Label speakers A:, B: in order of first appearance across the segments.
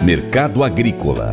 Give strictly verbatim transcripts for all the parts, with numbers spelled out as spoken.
A: Mercado Agrícola.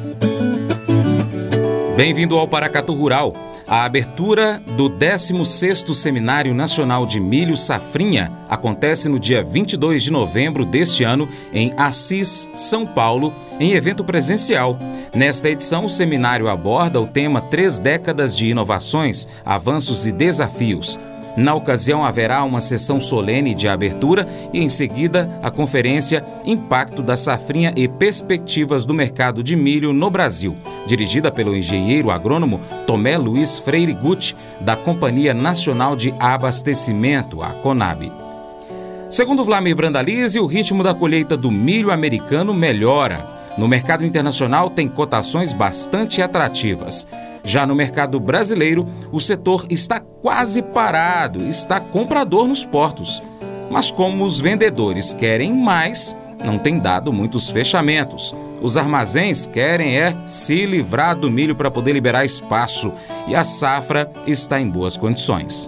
B: Bem-vindo ao Paracatu Rural. A abertura do décimo sexto Seminário Nacional de Milho Safrinha acontece no dia vinte e dois de novembro deste ano em Assis, São Paulo, em evento presencial. Nesta edição, o seminário aborda o tema Três Décadas de Inovações, Avanços e Desafios. Na ocasião, haverá uma sessão solene de abertura e, em seguida, a conferência Impacto da Safrinha e Perspectivas do Mercado de Milho no Brasil, dirigida pelo engenheiro agrônomo Tomé Luiz Freire Guti, da Companhia Nacional de Abastecimento, a CONAB. Segundo Vlamir Brandalize, o ritmo da colheita do milho americano melhora. No mercado internacional, tem cotações bastante atrativas. Já no mercado brasileiro, o setor está quase parado, está comprador nos portos. Mas como os vendedores querem mais, não tem dado muitos fechamentos. Os armazéns querem é se livrar do milho para poder liberar espaço, e a safra está em boas condições.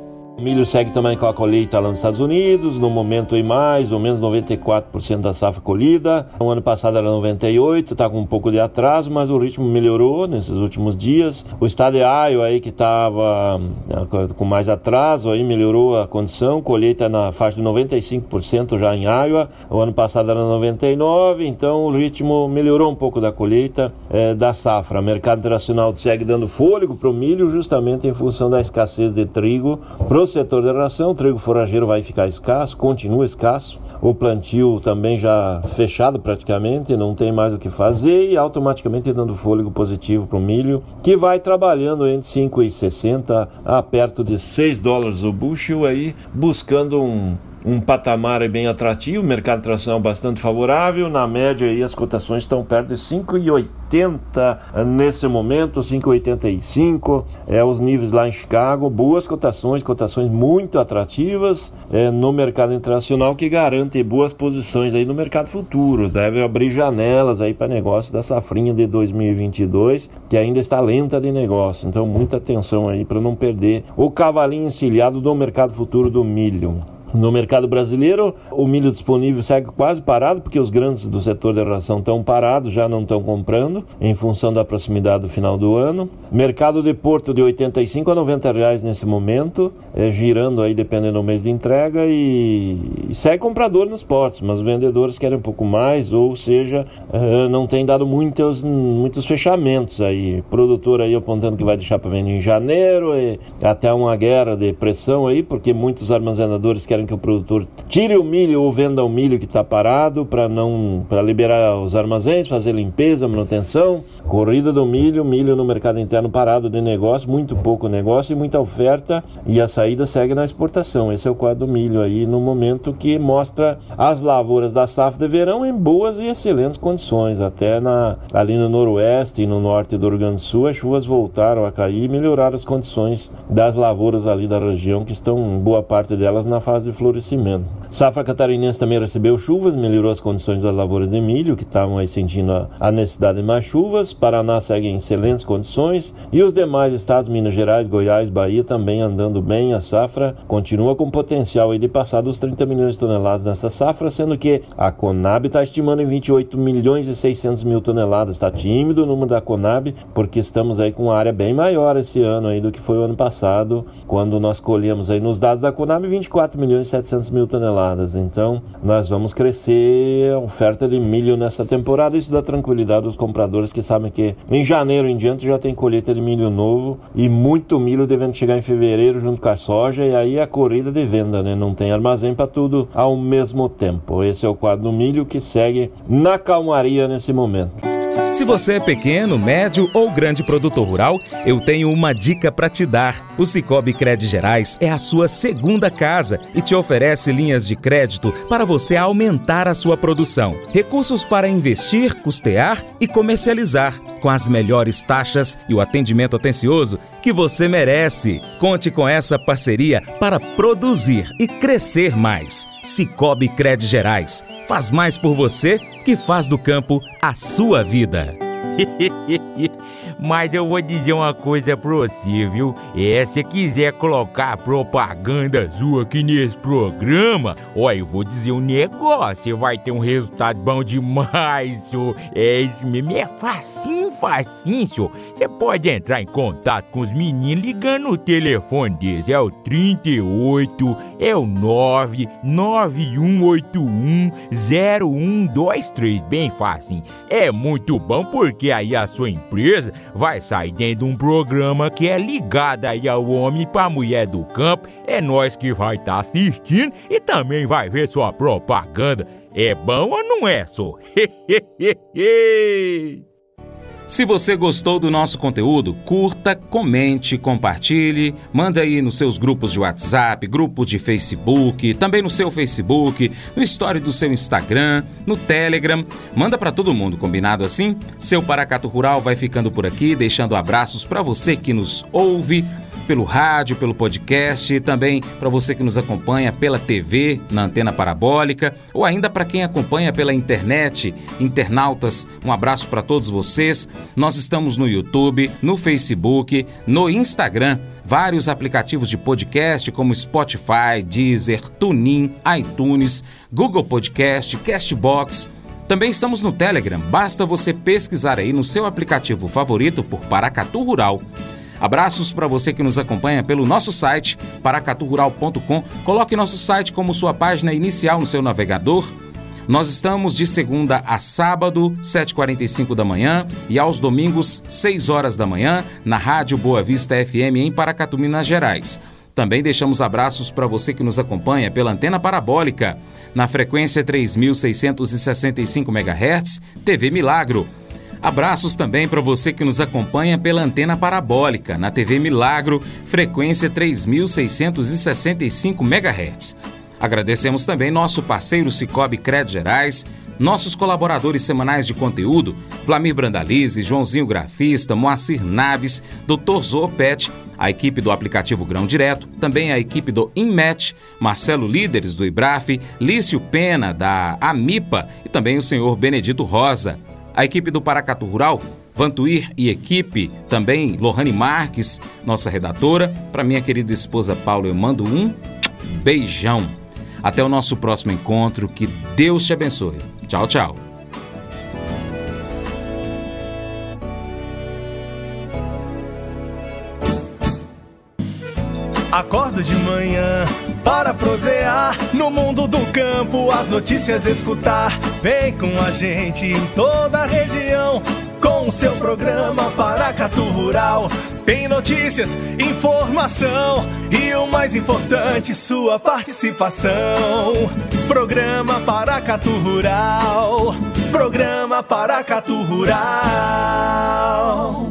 C: O milho segue também com a colheita lá nos Estados Unidos, no momento em mais ou menos noventa e quatro por cento da safra colhida. O ano passado era noventa e oito por cento, está com um pouco de atraso, mas o ritmo melhorou nesses últimos dias. O estado de Iowa aí que estava com mais atraso, aí melhorou a condição, colheita na faixa de noventa e cinco por cento já em Iowa. O ano passado era noventa e nove por cento, então o ritmo melhorou um pouco da colheita é, da safra. O mercado internacional segue dando fôlego para o milho, justamente em função da escassez de trigo. Pro setor de ração, o trigo forageiro vai ficar escasso, continua escasso. O plantio também já fechado praticamente, não tem mais o que fazer, e automaticamente dando fôlego positivo para o milho, que vai trabalhando entre cinco e sessenta a perto de seis dólares o bushel, aí buscando um um patamar bem atrativo, mercado internacional bastante favorável. Na média aí as cotações estão perto de cinco e oitenta nesse momento, cinco e oitenta e cinco é os níveis lá em Chicago. Boas cotações, cotações muito atrativas é, no mercado internacional, que garante boas posições aí no mercado futuro. Deve abrir janelas aí para negócio da safrinha de dois mil e vinte e dois, que ainda está lenta de negócio. Então muita atenção aí para não perder o cavalinho encilhado do mercado futuro do milho. No mercado brasileiro, o milho disponível segue quase parado, porque os grandes do setor de ração estão parados, já não estão comprando, em função da proximidade do final do ano. Mercado de Porto de oitenta e cinco a noventa reais nesse momento, é, girando aí dependendo do mês de entrega, e, e segue comprador nos portos, mas os vendedores querem um pouco mais, ou seja, é, não tem dado muitos, muitos fechamentos aí. Produtor aí apontando que vai deixar para vender em janeiro, e até uma guerra de pressão aí, porque muitos armazenadores querem que o produtor tire o milho ou venda o milho que está parado para não para liberar os armazéns, fazer limpeza, manutenção. Corrida do milho, milho no mercado interno parado de negócio, muito pouco negócio e muita oferta, e a saída segue na exportação. Esse é o quadro do milho aí no momento, que mostra as lavouras da safra de verão em boas e excelentes condições. Até na, ali no noroeste e no norte do Rio Grande do Sul, as chuvas voltaram a cair e melhoraram as condições das lavouras ali da região, que estão, boa parte delas, na fase de florescimento. Safra catarinense também recebeu chuvas, melhorou as condições das lavouras de milho, que estavam aí sentindo a, a necessidade de mais chuvas. Paraná segue em excelentes condições, e os demais estados, Minas Gerais, Goiás, Bahia, também andando bem. A safra continua com potencial aí de passar dos trinta milhões de toneladas nessa safra, sendo que a Conab está estimando em vinte e oito milhões e seiscentos mil toneladas. Está tímido o número da Conab, porque estamos aí com uma área bem maior esse ano aí do que foi o ano passado, quando nós colhemos aí nos dados da Conab vinte e quatro milhões e setecentos mil toneladas. Então nós vamos crescer a oferta de milho nessa temporada. Isso dá tranquilidade aos compradores, que sabem que em janeiro em diante já tem colheita de milho novo, e muito milho devendo chegar em fevereiro junto com a soja, e aí a corrida de venda, né? Não tem armazém para tudo ao mesmo tempo. Esse é o quadro do milho, que segue na calmaria nesse momento.
B: Se você é pequeno, médio ou grande produtor rural, eu tenho uma dica para te dar. O Sicoob Cred Gerais é a sua segunda casa e te oferece linhas de crédito para você aumentar a sua produção. Recursos para investir, custear e comercializar, com as melhores taxas e o atendimento atencioso que você merece. Conte com essa parceria para produzir e crescer mais. Sicoob Cred Gerais faz mais por você, que faz do campo a sua vida.
A: Mas eu vou dizer uma coisa pra você, viu? É, se quiser colocar propaganda sua aqui nesse programa, ó, eu vou dizer um negócio, você vai ter um resultado bom demais, senhor. É isso mesmo, é facinho, facinho, senhor. Você pode entrar em contato com os meninos ligando no telefone deles, é o trinta e oito, é o nove nove um oito um zero um dois três, bem facinho. É muito bom porque aí a sua empresa vai sair dentro de um programa que é ligado aí ao homem pra mulher do campo. É nós que vai estar tá assistindo e também vai ver sua propaganda. É bom ou não é, só?
B: Se você gostou do nosso conteúdo, curta, comente, compartilhe, manda aí nos seus grupos de WhatsApp, grupos de Facebook, também no seu Facebook, no story do seu Instagram, no Telegram, manda para todo mundo, combinado assim? Seu Paracatu Rural vai ficando por aqui, deixando abraços para você que nos ouve pelo rádio, pelo podcast, e também para você que nos acompanha pela T V, na antena parabólica, ou ainda para quem acompanha pela internet, internautas, um abraço para todos vocês. Nós estamos no YouTube, no Facebook, no Instagram, vários aplicativos de podcast como Spotify, Deezer, TuneIn, iTunes, Google Podcast, Castbox. Também estamos no Telegram, basta você pesquisar aí no seu aplicativo favorito por Paracatu Rural. Abraços para você que nos acompanha pelo nosso site, paracatu rural ponto com. Coloque nosso site como sua página inicial no seu navegador. Nós estamos de segunda a sábado, sete e quarenta e cinco da manhã, e aos domingos, seis horas da manhã, na Rádio Boa Vista F M em Paracatu, Minas Gerais. Também deixamos abraços para você que nos acompanha pela antena parabólica, na frequência três mil seiscentos e sessenta e cinco megahertz, T V Milagro. Abraços também para você que nos acompanha pela antena parabólica, na T V Milagro, frequência três mil seiscentos e sessenta e cinco megahertz. Agradecemos também nosso parceiro Cicobi Crédito Gerais, nossos colaboradores semanais de conteúdo, Vlamir Brandalize, Joãozinho Grafista, Moacir Naves, doutor Zoopet, a equipe do aplicativo Grão Direto, também a equipe do Inmet, Marcelo Líderes do Ibraf, Lício Pena da Amipa e também o senhor Benedito Rosa. A equipe do Paracatu Rural, Vantuir e equipe, também Lohane Marques, nossa redatora. Para minha querida esposa Paula, eu mando um beijão. Até o nosso próximo encontro, que Deus te abençoe. Tchau, tchau.
D: Acordo de manhã para prosear no mundo do campo, as notícias escutar. Vem com a gente em toda a região com o seu programa Paracatu Rural. Tem notícias, informação e o mais importante, sua participação. Programa Paracatu Rural. Programa Paracatu Rural.